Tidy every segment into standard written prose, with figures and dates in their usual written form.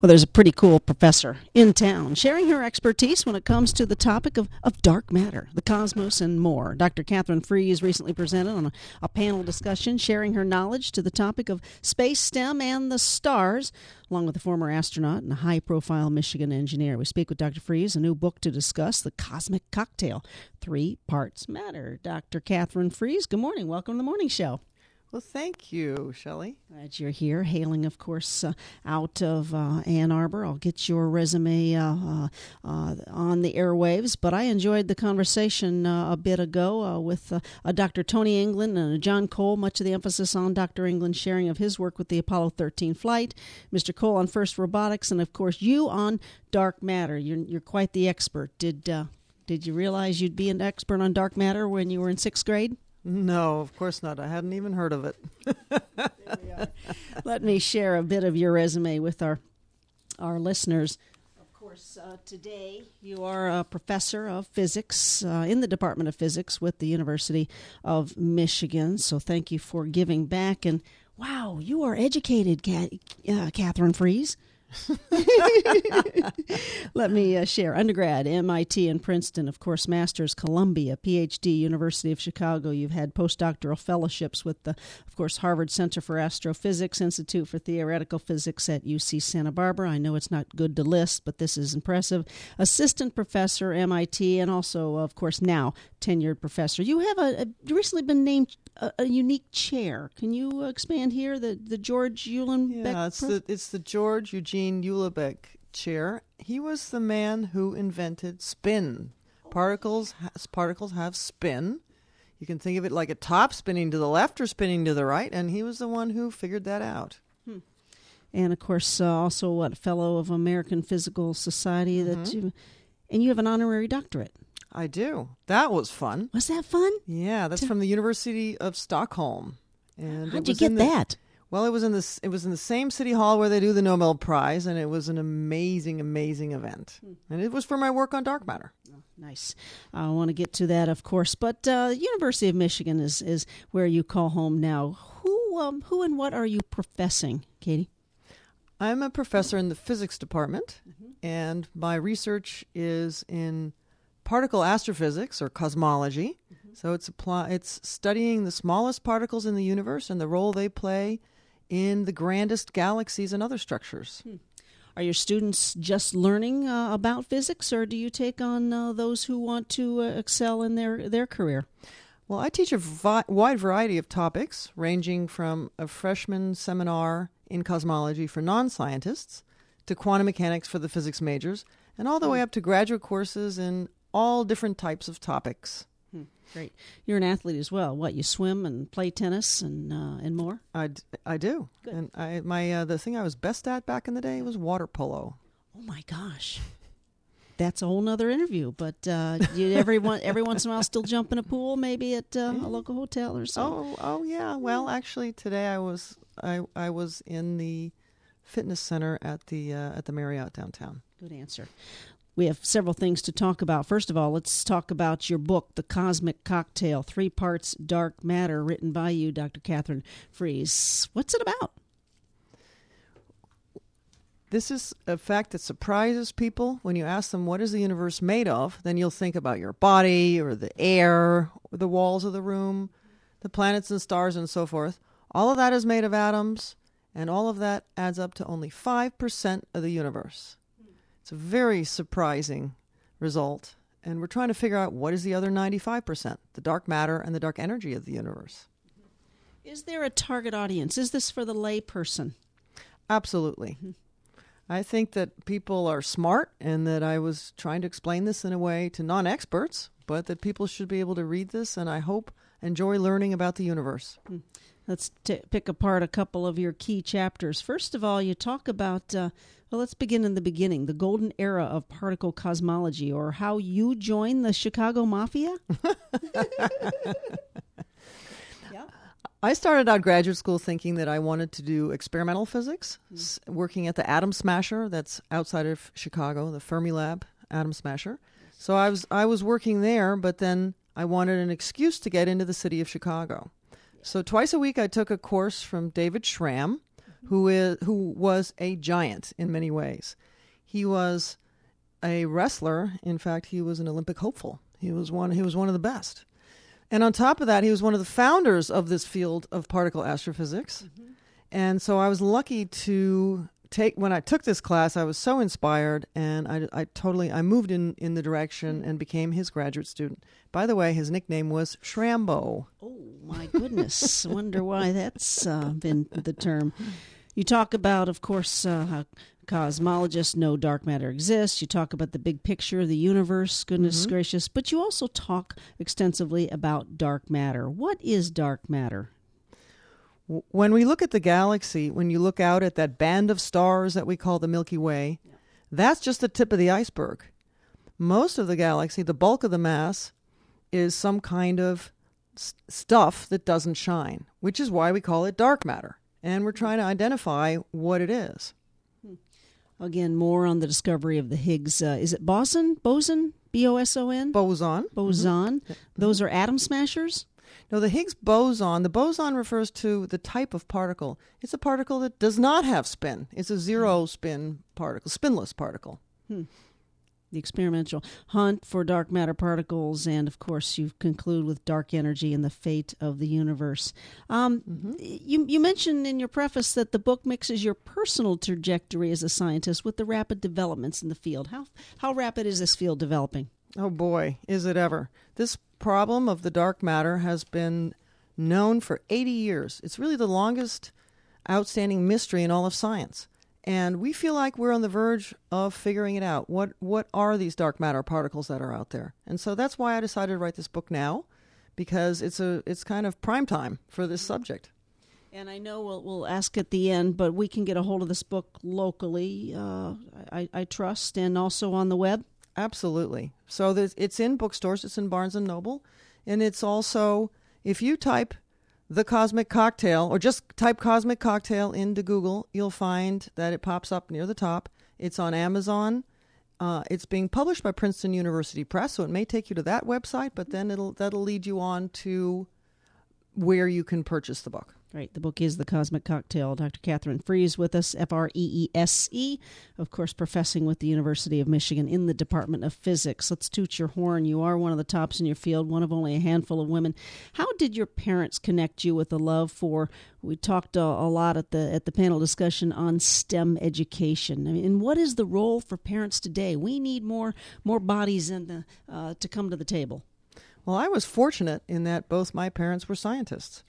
Well, there's a pretty cool professor in town sharing her expertise when it comes to the topic of dark matter, the cosmos, and more. Dr. Catherine Fries recently presented on a panel discussion sharing her knowledge to the topic of space STEM and the stars, along with a former astronaut and a high-profile Michigan engineer. We speak with Dr. Fries, a new book to discuss, The Cosmic Cocktail, 3 Parts Matter. Dr. Catherine Fries, good morning. Welcome to the Morning Show. Well, thank you, Shelley. Glad you're here, hailing, of course, out of Ann Arbor. I'll get your resume on the airwaves, but I enjoyed the conversation a bit ago with Dr. Tony England and John Cole, much of the emphasis on Dr. England's sharing of his work with the Apollo 13 flight, Mr. Cole on FIRST Robotics, and, of course, you on dark matter. You're quite the expert. Did you realize you'd be an expert on dark matter when you were in 6th grade? No, of course not. I hadn't even heard of it. There we are. Let me share a bit of your resume with our listeners. Of course, today you are a professor of physics in the Department of Physics with the University of Michigan. So thank you for giving back. And wow, you are educated, Catherine Fries. Let me share. Undergrad, MIT and Princeton, of course, master's, Columbia, PhD, University of Chicago. You've had postdoctoral fellowships with the, of course, Harvard Center for Astrophysics, Institute for Theoretical Physics at UC Santa Barbara. I know it's not good to list, but this is impressive. Assistant professor, MIT, and also, of course, now tenured professor. You have recently been named a unique chair. Can you expand here? The George Uhlenbeck? Yeah, it's the George Eugene Uhlenbeck chair. He was the man who invented spin. Particles have spin. You can think of it like a top spinning to the left or spinning to the right, and he was the one who figured that out. And of course, also a fellow of American Physical Society. Mm-hmm. And you have an honorary doctorate. I do. That was fun. Was that fun? Yeah, that's from the University of Stockholm. And how'd you get that? Well, it was in the same city hall where they do the Nobel Prize, and it was an amazing, amazing event. And it was for my work on dark matter. Oh, nice. I want to get to that, of course. But University of Michigan is where you call home now. Who and what are you professing, Katie? I'm a professor in the physics department, and my research is in particle astrophysics, or cosmology. So it's studying the smallest particles in the universe and the role they play in the grandest galaxies and other structures. Are your students just learning about physics, or do you take on those who want to excel in their career? Well, I teach a wide variety of topics, ranging from a freshman seminar in cosmology for non-scientists to quantum mechanics for the physics majors, and all the way up to graduate courses in all different types of topics. Great. You're an athlete as well. What, you swim and play tennis and more? I do. Good. And the thing I was best at back in the day was water polo. Oh my gosh. That's a whole nother interview, but you every once in a while still jump in a pool, maybe at a local hotel or something. Oh yeah. Well, actually today I was in the fitness center at the Marriott downtown. Good answer. We have several things to talk about. First of all, let's talk about your book, The Cosmic Cocktail, 3 Parts Dark Matter, written by you, Dr. Catherine Fries. What's it about? This is a fact that surprises people. When you ask them, what is the universe made of? Then you'll think about your body or the air or the walls of the room, the planets and stars and so forth. All of that is made of atoms, and all of that adds up to only 5% of the universe. It's a very surprising result, and we're trying to figure out what is the other 95%, the dark matter and the dark energy of the universe. Is there a target audience? Is this for the lay person? Absolutely. I think that people are smart, and that I was trying to explain this in a way to non-experts, but that people should be able to read this, and I hope enjoy learning about the universe. Let's pick apart a couple of your key chapters. First of all, you talk about, let's begin in the beginning, the golden era of particle cosmology, or how you joined the Chicago Mafia. Yeah. I started out graduate school thinking that I wanted to do experimental physics, working at the Atom Smasher that's outside of Chicago, the Fermilab Atom Smasher. So I was working there, but then I wanted an excuse to get into the city of Chicago. So twice a week I took a course from David Schramm, who was a giant in many ways. He was a wrestler. In fact, he was an Olympic hopeful. He was one of the best. And on top of that, he was one of the founders of this field of particle astrophysics. Mm-hmm. And so I was lucky to when I took this class, I was so inspired, and I moved in the direction and became his graduate student. By the way, his nickname was Shrambo. Oh, my goodness. I wonder why that's been the term. You talk about, of course, how cosmologists know dark matter exists. You talk about the big picture of the universe, goodness gracious. But you also talk extensively about dark matter. What is dark matter? When we look at the galaxy, when you look out at that band of stars that we call the Milky Way, that's just the tip of the iceberg. Most of the galaxy, the bulk of the mass, is some kind of stuff that doesn't shine, which is why we call it dark matter. And we're trying to identify what it is. Again, more on the discovery of the Higgs. Is it boson? Boson? B-O-S-O-N? Boson. Boson. Mm-hmm. Those are atom smashers? No, the Higgs boson, the boson refers to the type of particle. It's a particle that does not have spin. It's a zero-spin particle, spinless particle. The experimental hunt for dark matter particles, and, of course, you conclude with dark energy and the fate of the universe. You mentioned in your preface that the book mixes your personal trajectory as a scientist with the rapid developments in the field. How rapid is this field developing? Oh, boy, is it ever. This problem of the dark matter has been known for 80 years. It's really the longest outstanding mystery in all of science. And we feel like we're on the verge of figuring it out. What are these dark matter particles that are out there? And so that's why I decided to write this book now, because it's kind of prime time for this subject. And I know we'll ask at the end, but we can get a hold of this book locally, I trust, and also on the web? Absolutely. So it's in bookstores. It's in Barnes & Noble. And it's also, if you type The Cosmic Cocktail, or just type Cosmic Cocktail into Google, you'll find that it pops up near the top. It's on Amazon. It's being published by Princeton University Press, so it may take you to that website, but then that'll lead you on to where you can purchase the book. Right. The book is The Cosmic Cocktail. Dr. Catherine Freese with us, Freese, of course, professing with the University of Michigan in the Department of Physics. Let's toot your horn. You are one of the tops in your field, one of only a handful of women. How did your parents connect you with a love for, we talked a lot at the panel discussion on STEM education. I mean, and what is the role for parents today? We need more bodies to come to the table. Well, I was fortunate in that both my parents were scientists.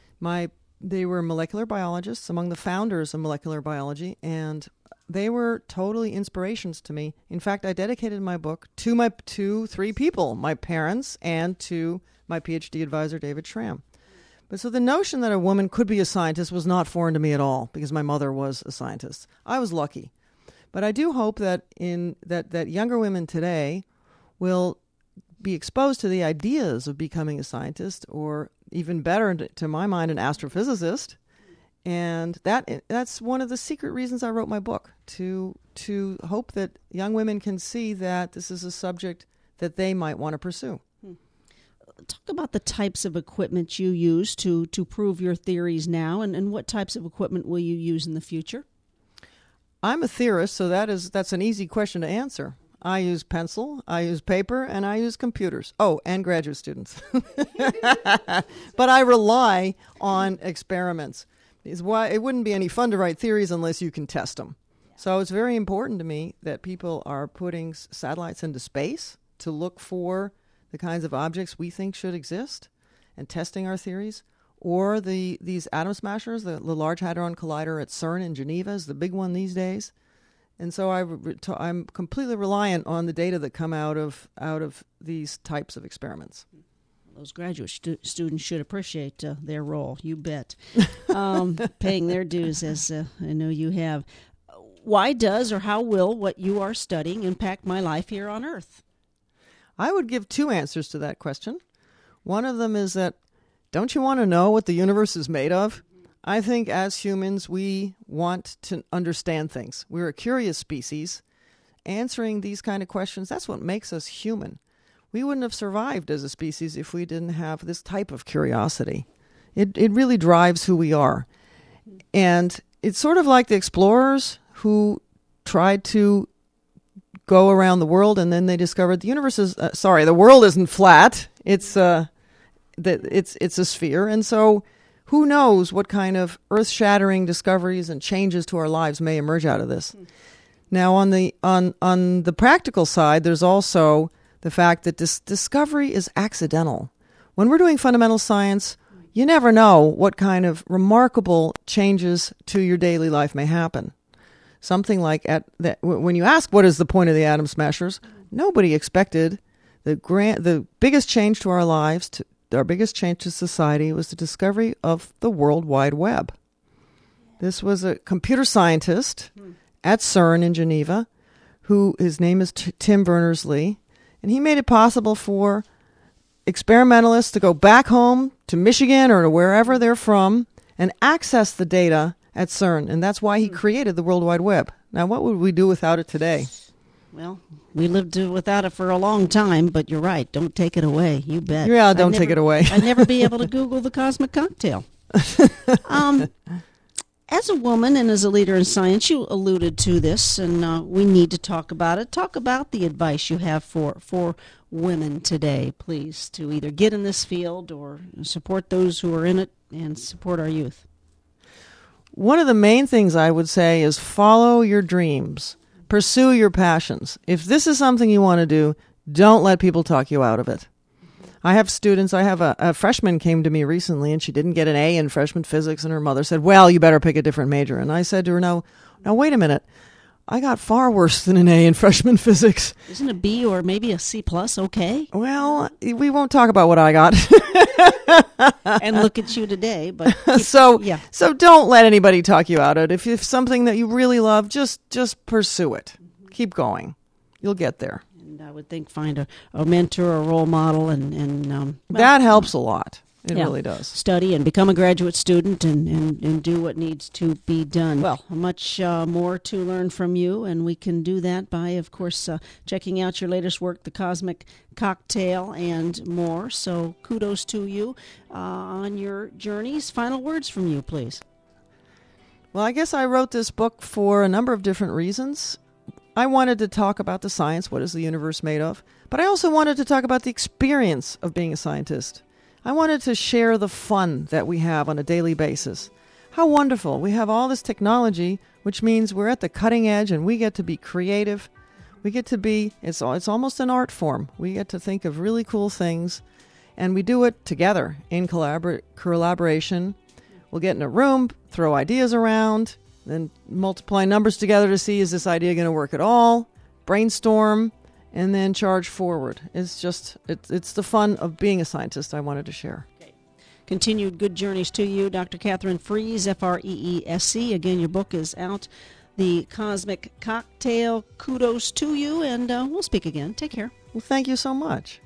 They were molecular biologists, among the founders of molecular biology, and they were totally inspirations to me. In fact, I dedicated my book to three people, my parents and to my PhD advisor, David Schramm. But so the notion that a woman could be a scientist was not foreign to me at all, because my mother was a scientist. I was lucky. But I do hope that that younger women today will be exposed to the ideas of becoming a scientist, or even better, to my mind, an astrophysicist. And that's one of the secret reasons I wrote my book, to hope that young women can see that this is a subject that they might want to pursue. Talk about the types of equipment you use to prove your theories now, and what types of equipment will you use in the future? I'm a theorist, so that's an easy question to answer. I use pencil, I use paper, and I use computers. Oh, and graduate students. But I rely on experiments. It's why it wouldn't be any fun to write theories unless you can test them. So it's very important to me that people are putting satellites into space to look for the kinds of objects we think should exist and testing our theories. Or these atom smashers, the Large Hadron Collider at CERN in Geneva is the big one these days. And so I'm completely reliant on the data that come out of these types of experiments. Those graduate students should appreciate their role, you bet, paying their dues, as I know you have. Why does or how will what you are studying impact my life here on Earth? I would give two answers to that question. One of them is that, don't you want to know what the universe is made of? I think as humans, we want to understand things. We're a curious species. Answering these kind of questions, that's what makes us human. We wouldn't have survived as a species if we didn't have this type of curiosity. It really drives who we are. And it's sort of like the explorers who tried to go around the world, and then they discovered the universe is the world isn't flat. It's it's a sphere, and so who knows what kind of earth-shattering discoveries and changes to our lives may emerge out of this. Now, on the practical side, there's also the fact that this discovery is accidental. When we're doing fundamental science, you never know what kind of remarkable changes to your daily life may happen. Something like when you ask what is the point of the Atom Smashers, nobody expected the biggest change to our lives, our biggest change to society, was the discovery of the World Wide Web. This was a computer scientist at CERN in Geneva, his name is Tim Berners-Lee, and he made it possible for experimentalists to go back home to Michigan or to wherever they're from and access the data at CERN, and that's why he created the World Wide Web. Now, what would we do without it today? Well, we lived without it for a long time, but you're right. Don't take it away. You bet. Yeah, don't take it away. I'd never be able to Google the cosmic cocktail. As a woman and as a leader in science, you alluded to this, and we need to talk about it. Talk about the advice you have for women today, please, to either get in this field or support those who are in it and support our youth. One of the main things I would say is follow your dreams. Pursue your passions. If this is something you want to do, don't let people talk you out of it. I have students. I have a freshman came to me recently, and she didn't get an A in freshman physics, and her mother said, well, you better pick a different major. And I said to her, no, wait a minute. I got far worse than an A in freshman physics. Isn't a B or maybe a C plus okay? Well, we won't talk about what I got. And look at you today. But so don't let anybody talk you out of it. If something that you really love, just pursue it. Keep going. You'll get there. And I would think find a mentor or a role model, and that helps a lot. It really does. Study and become a graduate student and do what needs to be done. Well, much more to learn from you, and we can do that by, of course, checking out your latest work, The Cosmic Cocktail, and more. So kudos to you on your journeys. Final words from you, please. Well, I guess I wrote this book for a number of different reasons. I wanted to talk about the science, what is the universe made of, but I also wanted to talk about the experience of being a scientist. I wanted to share the fun that we have on a daily basis. How wonderful. We have all this technology, which means we're at the cutting edge and we get to be creative. We get to be, it's almost an art form. We get to think of really cool things, and we do it together in collaboration. We'll get in a room, throw ideas around, then multiply numbers together to see, is this idea going to work at all? Brainstorm, and then charge forward. It's the fun of being a scientist I wanted to share. Okay. Continued good journeys to you, Dr. Catherine Freese, Freesc. Again, your book is out, The Cosmic Cocktail. Kudos to you, and we'll speak again. Take care. Well, thank you so much.